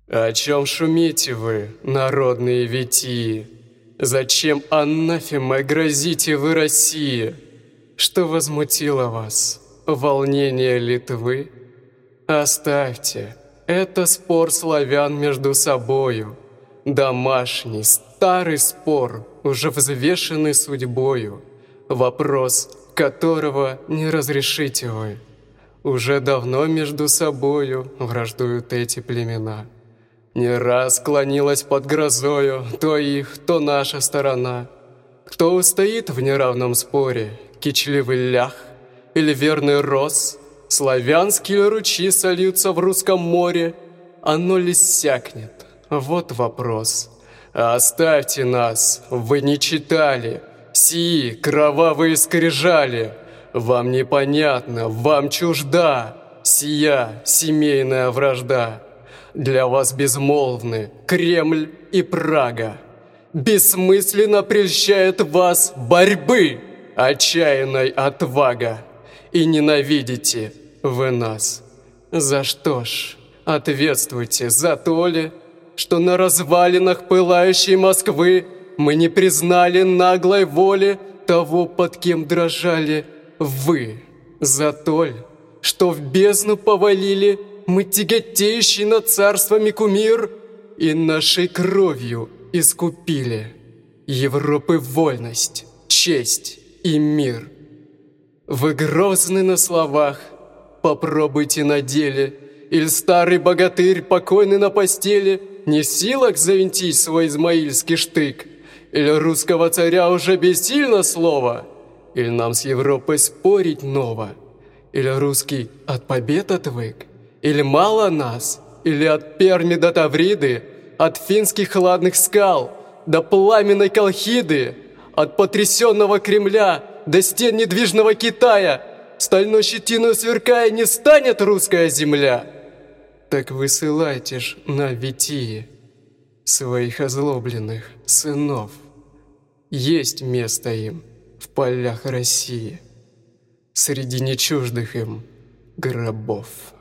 О чем шумите вы, народные витии? Зачем анафемой грозите вы России? Что возмутило вас? Волнение Литвы? Оставьте, это спор славян между собою. Домашний, старый спор, уже взвешенный судьбою. Вопрос, которого не разрешите вы. Уже давно между собою враждуют эти племена. Не раз склонилась под грозою то их, то наша сторона. Кто устоит в неравном споре, кичливый лях или верный рос? Славянские ручьи сольются в русском море, оно ли иссякнет? Вот вопрос. Оставьте нас, вы не читали сии кровавые скрижали. Вам непонятно, вам чужда сия семейная вражда. Для вас безмолвны Кремль и Прага. Бессмысленно прельщает вас борьбы отчаянной отвага. И ненавидите вы нас. За что ж? Ответствуйте, за то ли, что на развалинах пылающей Москвы мы не признали наглой воли того, под кем дрожали вы? За то ли, что в бездну повалили мы тяготеющий над царствами кумир и нашей кровью искупили Европы вольность, честь и мир? Вы грозны на словах, попробуйте на деле, или старый богатырь, покойный на постели, не в силах завинтить свой измаильский штык, или русского царя уже бессильно слово, или нам с Европой спорить ново, или русский от побед отвык, или мало нас, или от Перми до Тавриды, от финских хладных скал до пламенной Колхиды, от потрясенного Кремля до стен недвижного Китая, стальной щетиной сверкая, не станет русская земля. Так высылайте ж на Витии своих озлобленных сынов. Есть место им в полях России, среди нечуждых им гробов.